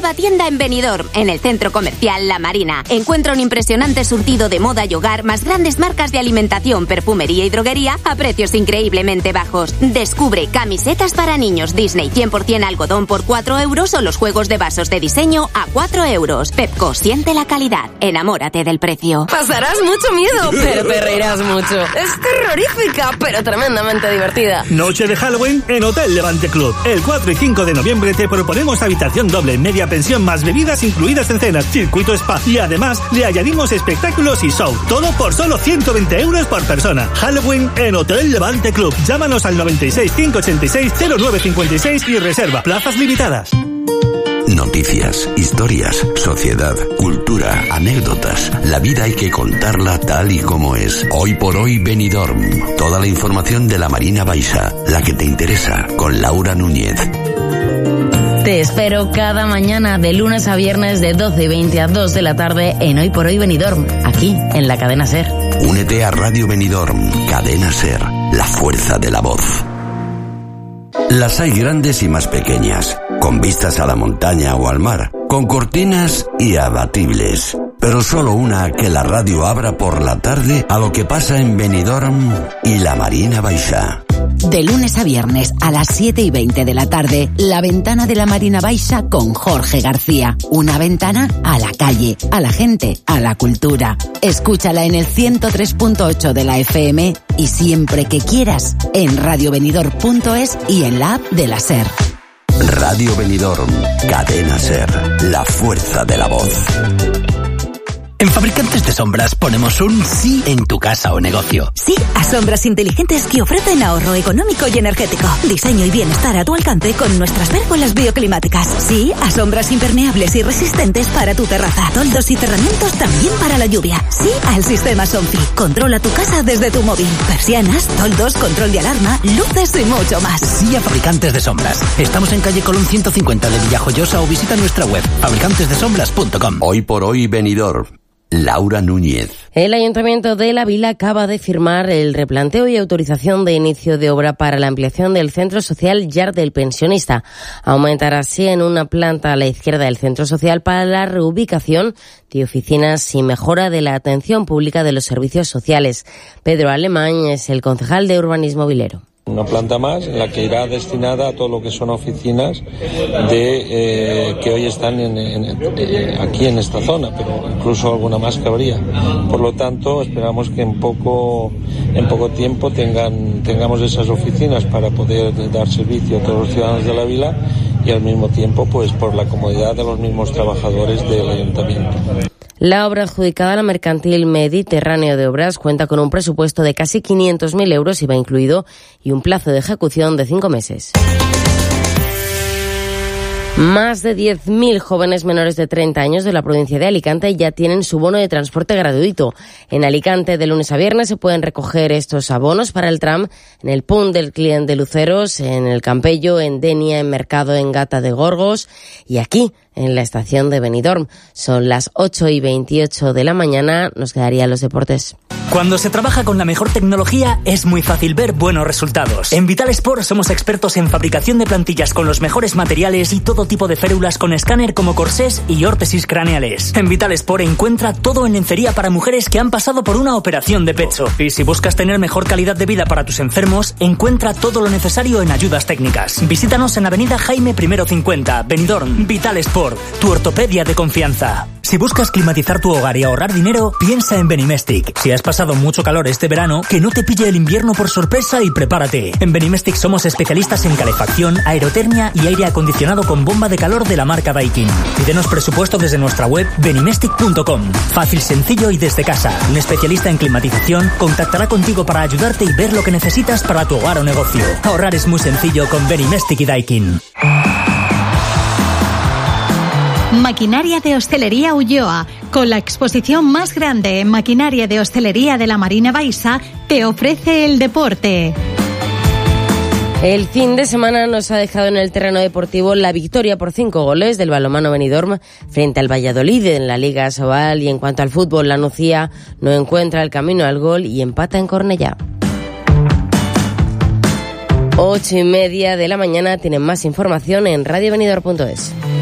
nueva tienda en Benidorm, en el centro comercial La Marina. Encuentra un impresionante surtido de moda y hogar, más grandes marcas de alimentación, perfumería y droguería a precios increíblemente bajos. Descubre camisetas para niños Disney 100% algodón por 4 euros o los juegos de vasos de diseño a 4 euros. Pepco, siente la calidad. Enamórate del precio. Pasarás mucho miedo, pero te reirás mucho. Es terrorífica, pero tremendamente divertida. Noche de Halloween en Hotel Levante Club. El 4 y 5 de noviembre te proponemos habitación doble, media pensión más bebidas incluidas en cenas, circuito spa y además le añadimos espectáculos y show. Todo por solo 120 euros por persona. Halloween en Hotel Levante Club. Llámanos al 96 586 0956 y reserva. Plazas limitadas. Noticias, historias, sociedad, cultura, anécdotas. La vida hay que contarla tal y como es. Hoy por hoy Benidorm. Toda la información de la Marina Baixa, la que te interesa, con Laura Núñez. Te espero cada mañana de lunes a viernes de 12:20 a 2 de la tarde en Hoy por Hoy Benidorm, aquí en la cadena SER. Únete a Radio Benidorm, cadena SER, la fuerza de la voz. Las hay grandes y más pequeñas, con vistas a la montaña o al mar, con cortinas y abatibles. Pero solo una que la radio abra por la tarde a lo que pasa en Benidorm y la Marina Baixa. De lunes a viernes a las 7:20 de la tarde, La Ventana de la Marina Baixa con Jorge García. Una ventana a la calle, a la gente, a la cultura. Escúchala en el 103.8 de la FM y siempre que quieras en radiobenidorm.es y en la app de la SER. Radio Benidorm, cadena SER, la fuerza de la voz. En Fabricantes de Sombras ponemos un sí en tu casa o negocio. Sí a sombras inteligentes que ofrecen ahorro económico y energético. Diseño y bienestar a tu alcance con nuestras pérgolas bioclimáticas. Sí a sombras impermeables y resistentes para tu terraza. Toldos y cerramientos también para la lluvia. Sí al sistema Sonfi. Controla tu casa desde tu móvil. Persianas, toldos, control de alarma, luces y mucho más. Sí a Fabricantes de Sombras. Estamos en calle Colón 150 de Villajoyosa o visita nuestra web fabricantesdesombras.com. Hoy por hoy Benidorm. Laura Núñez. El Ayuntamiento de La Vila acaba de firmar el replanteo y autorización de inicio de obra para la ampliación del Centro Social Llar del Pensionista. Aumentará así en una planta a la izquierda del Centro Social para la reubicación de oficinas y mejora de la atención pública de los servicios sociales. Pedro Alemán es el concejal de Urbanismo Vilero. Una planta más en la que irá destinada a todo lo que son oficinas que hoy están aquí en esta zona, pero incluso alguna más que habría. Por lo tanto, esperamos que en poco tiempo tengamos esas oficinas para poder dar servicio a todos los ciudadanos de la vila y al mismo tiempo, pues por la comodidad de los mismos trabajadores del ayuntamiento. La obra adjudicada a la Mercantil Mediterráneo de Obras cuenta con un presupuesto de casi 500.000 euros IVA incluido y un plazo de ejecución de 5 meses. Más de 10.000 jóvenes menores de 30 años de la provincia de Alicante ya tienen su bono de transporte gratuito. En Alicante, de lunes a viernes, se pueden recoger estos abonos para el tram en el Punt del Client de Luceros, en el Campello, en Denia, en Mercado, en Gata de Gorgos y aquí, en la estación de Benidorm. Son las 8:28 de la mañana. Nos quedarían los deportes. Cuando se trabaja con la mejor tecnología es muy fácil ver buenos resultados. En Vital Sport somos expertos en fabricación de plantillas con los mejores materiales y todo tipo de férulas con escáner como corsés y órtesis craneales. En Vital Sport encuentra todo en lencería para mujeres que han pasado por una operación de pecho. Y si buscas tener mejor calidad de vida para tus enfermos, encuentra todo lo necesario en ayudas técnicas. Visítanos en Avenida Jaime I 50, Benidorm. Vital Sport, tu ortopedia de confianza. Si buscas climatizar tu hogar y ahorrar dinero, piensa en Benimestic. Si has pasado mucho calor este verano, que no te pille el invierno por sorpresa y prepárate. En Benimestic somos especialistas en calefacción, aerotermia y aire acondicionado con bomba de calor de la marca Daikin. Pídenos presupuesto desde nuestra web benimestic.com. Fácil, sencillo y desde casa. Un especialista en climatización contactará contigo para ayudarte y ver lo que necesitas para tu hogar o negocio. Ahorrar es muy sencillo con Benimestic y Daikin. Maquinaria de Hostelería Ulloa, con la exposición más grande en maquinaria de hostelería de la Marina Baixa, te ofrece el deporte. El fin de semana nos ha dejado en el terreno deportivo la victoria por 5 goles del balonmano Benidorm frente al Valladolid en la Liga Sobal, y en cuanto al fútbol, la Nucía no encuentra el camino al gol y empata en Cornellá. 8:30 de la mañana. Tienen más información en radiobenidorm.es.